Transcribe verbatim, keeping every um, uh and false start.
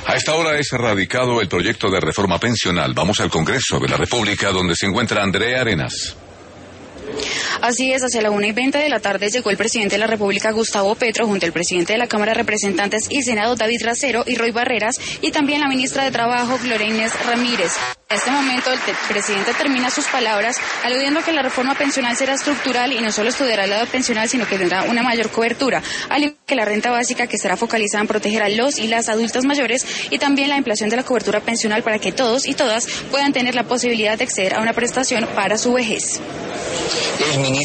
A esta hora es radicado el proyecto de reforma pensional. Vamos al Congreso de la República, donde se encuentra Andrea Arenas. Así es, hacia la una y veinte de la tarde llegó el presidente de la República, Gustavo Petro, junto al presidente de la Cámara de Representantes y Senado, David Racero, y Roy Barreras, y también la ministra de Trabajo, Gloria Inés Ramírez. En este momento, el presidente termina sus palabras aludiendo que la reforma pensional será estructural y no solo estudiará la edad pensional, sino que tendrá una mayor cobertura, al igual que la renta básica, que estará focalizada en proteger a los y las adultas mayores, y también la ampliación de la cobertura pensional para que todos y todas puedan tener la posibilidad de acceder a una prestación para su vejez. El